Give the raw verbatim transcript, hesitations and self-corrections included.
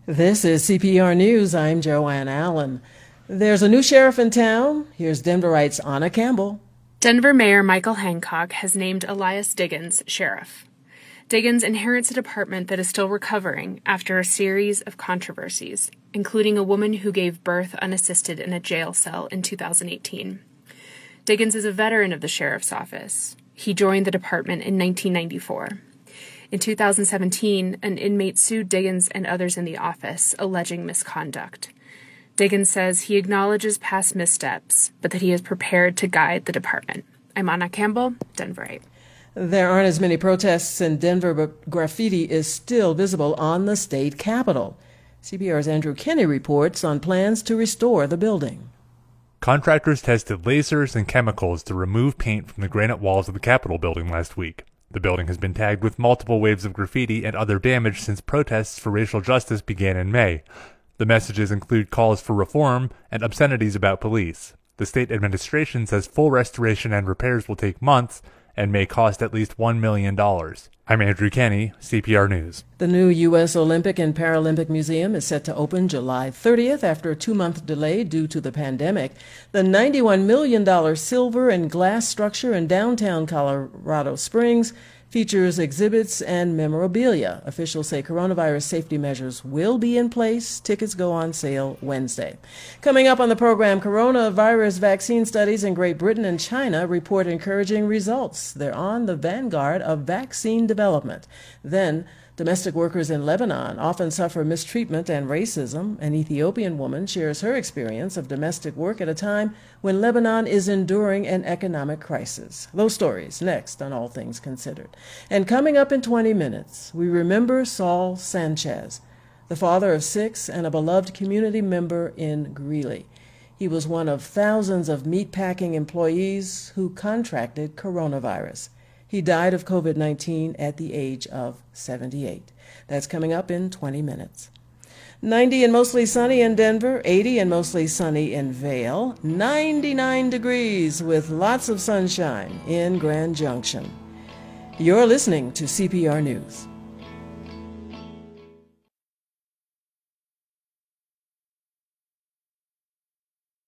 This is C P R News. I'm Joanne Allen. There's a new sheriff in town. Here's Denverites Anna Campbell. Denver Mayor Michael Hancock has named Elias Diggins sheriff. Diggins inherits a department that is still recovering after a series of controversies, including a woman who gave birth unassisted in a jail cell in two thousand eighteen. Diggins is a veteran of the sheriff's office. He joined the department in nineteen ninety-four. In two thousand seventeen, an inmate sued Diggins and others in the office, alleging misconduct. Diggins says he acknowledges past missteps, but that he is prepared to guide the department. I'm Anna Campbell, Denverite. There aren't as many protests in Denver, but graffiti is still visible on the state capitol. C P R's Andrew Kenny reports on plans to restore the building. Contractors tested lasers and chemicals to remove paint from the granite walls of the Capitol building last week. The building has been tagged with multiple waves of graffiti and other damage since protests for racial justice began in May. The messages include calls for reform and obscenities about police. The state administration says full restoration and repairs will take months and may cost at least one million dollars. I'm Andrew Kenny, C P R News. The new U S Olympic and Paralympic Museum is set to open July thirtieth after a two-month delay due to the pandemic. The ninety-one million dollars silver and glass structure in downtown Colorado Springs features exhibits and memorabilia. Officials say coronavirus safety measures will be in place. Tickets go on sale Wednesday. Coming up on the program, coronavirus vaccine studies in Great Britain and China report encouraging results. They're on the vanguard of vaccine development. Then, domestic workers in Lebanon often suffer mistreatment and racism. An Ethiopian woman shares her experience of domestic work at a time when Lebanon is enduring an economic crisis. Those stories next on All Things Considered. And coming up in twenty minutes, we remember Saul Sanchez, the father of six and a beloved community member in Greeley. He was one of thousands of meatpacking employees who contracted coronavirus. He died of COVID nineteen at the age of seventy-eight. That's coming up in twenty minutes. ninety and mostly sunny in Denver, eighty and mostly sunny in Vail, ninety-nine degrees with lots of sunshine in Grand Junction. You're listening to C P R News.